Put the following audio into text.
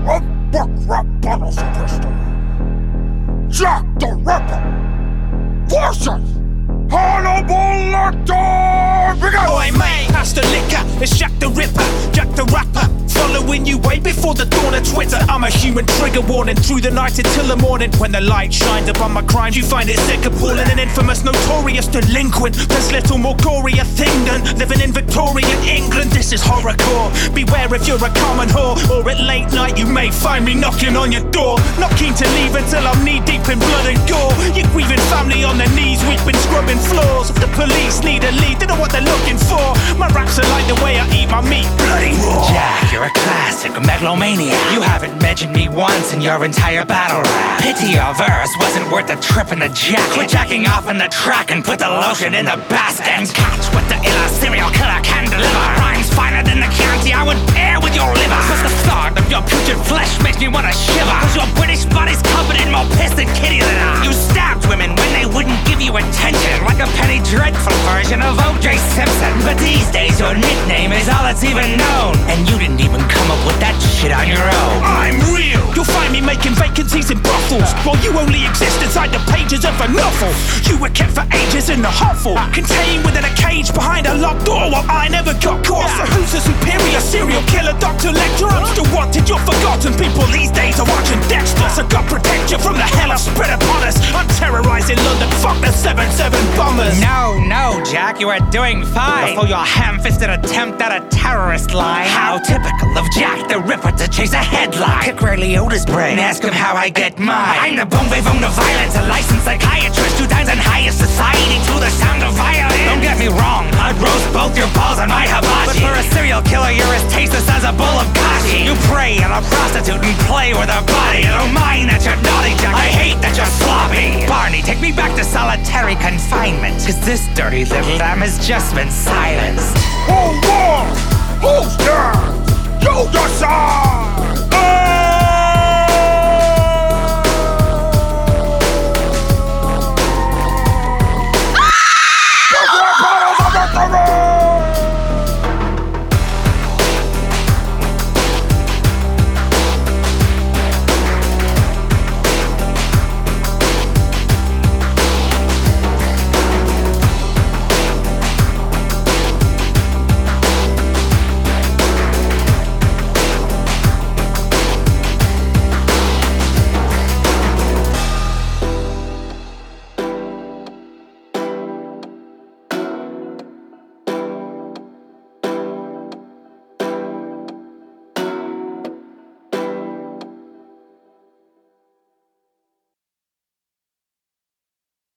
of buck bottles of Bristol. Jack the Ripper versus Hannibal Lecter! Begin! Oi mate, pass the liquor, it's Jack the Ripper, Jack the Rapper. Following you way before the dawn of Twitter. I'm a human trigger warning through the night until the morning. When the light shines upon my crimes, you find it sick, appalling. An infamous, notorious delinquent. There's little more gory a thing than living in Victorian England. This is horrorcore. Beware if you're a common whore, or at late night you may find me knocking on your door. Not keen to leave until I'm knee deep in blood and gore. Your grieving family on their knees, we've been scrubbing floors. If the police need a lead, they know what they're looking for. My raps are like the way I eat my meat, bloody raw. Jack, you're a classic megalomaniac. You haven't mentioned me once in your entire battle rap. Pity your verse wasn't worth the trip in the jacket. Quit jacking off in the track and put the lotion in the basket. And catch what the illa serial killer can deliver. Rhymes finer than the Chianti I would pair with your liver. But the thought of your putrid flesh makes me wanna shiver. Cause your British body's covered in more piss than kitty litter. You stabbed women when they wouldn't give you attention, like a Penny Dreadful version of O.J. Simpson. But these days your nickname is all that's even known, and you didn't even come up with that shit on your own. I'm real. You'll find me making vacancies in brothels, while you only exist inside the pages of a novel. You were kept for ages in the hovel, contained within a cage behind a locked door, while I never got caught. So who's the superior serial killer, Dr. Lecter? I'm still wanted, you're forgotten. People these days are watching Dexter, so God protect you from the hell I've spread upon us. I'm terrorizing London, fuck the 7-7 bombers. No, Jack, you are doing fine. Before your ham-fisted attempt at a terrorist line. How typical of Jack the Ripper to chase a headline. Pick Ray Liotta's brain, ask him how I get mine. I'm the bon vivant of violence, a licensed psychiatrist, 2 times in highest society to the sound of violin. Don't get me wrong, I'd roast both your balls on my hibachi. But for a serial killer, you're as tasteless as a bowl of kashi. You prey on a prostitute and play with her body. I don't mind that you're naughty, Jack, I hate that you're sloppy. Barney, take me back to solitary confinement, cause this dirty little lamb has just been silenced. Who won? Who's there?